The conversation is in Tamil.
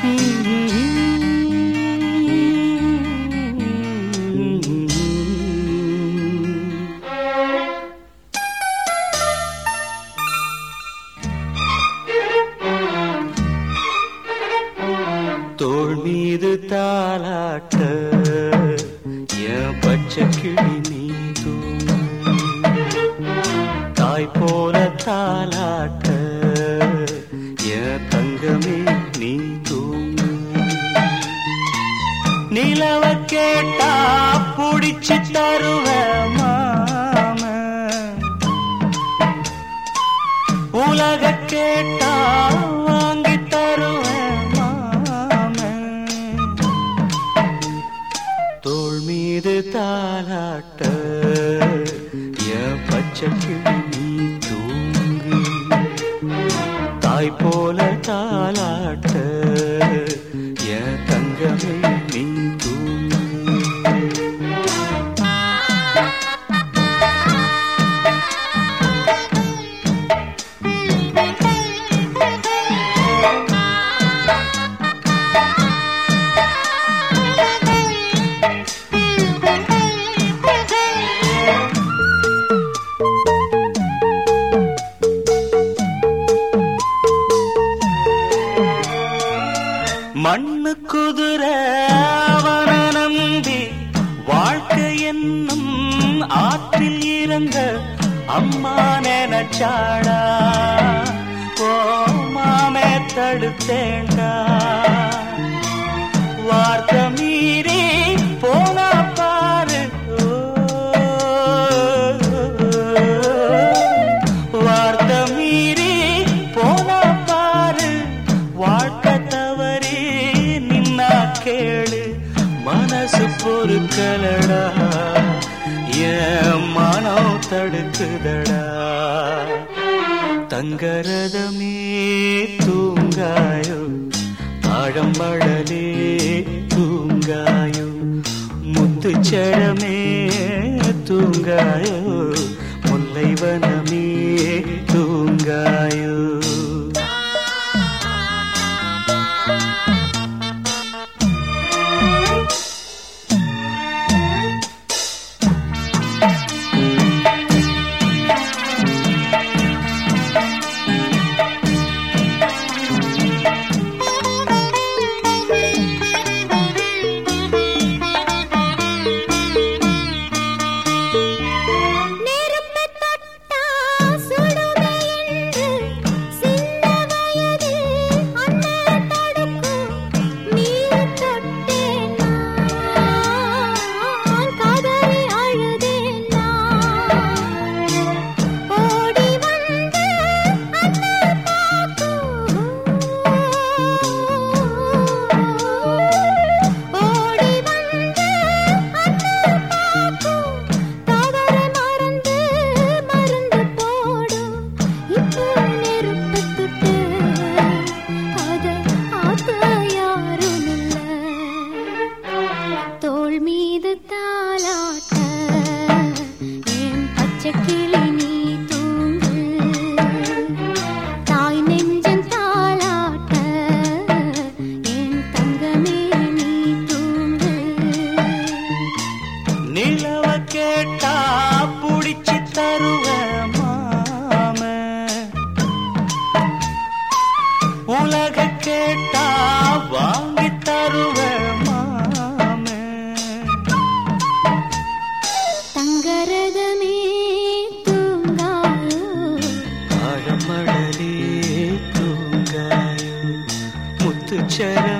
தோள் மீது தாலாட்ட என் பச்சை கிளி நீ தூங்கு, தாய் போல தாலாட்ட என் தங்கமே நீ தூங்கு. நிலவ கேட்டா புடிச்சு தருவ மாம, உலக கேட்டா வாங்கி தருவேன் மாம. தோள் மீது தாலாட்ட என் பச்சை கிளி நீ தூங்கு, தாய் போல தாலாட்ட என் தங்கமே நீ தூங்கு. மண்ணு குதிரை அவன நம்பி வாழ்க்கை என்னும் ஆற்றில் இறங்க அம்மா நினைச்சாடா, ஓ மாமே தடுத்தேண்டா. வார்த்தை மீறி போனா பாரு, வார்த்தை மீறி போனா பாரு, வாழ்க்கை தவறி நின்னா கேளு. மனசு பொறுக்கலடா, என் மனம் தடுக்குதடா. தங்கரதமே தூங்காயோ, ஆழம்படலே தூங்காயோ, முத்துச்சரமே தூங்காயோ, முல்லைவனமே தூங்காயோ. நிலவ கேட்டா புடிச்சு தருவ மாம, உலக கேட்டா வாங்கி தருவ மாம. தங்கரதமே தூங்காயோ, ஆழமடலே தூங்காயோ, முத்துச்சர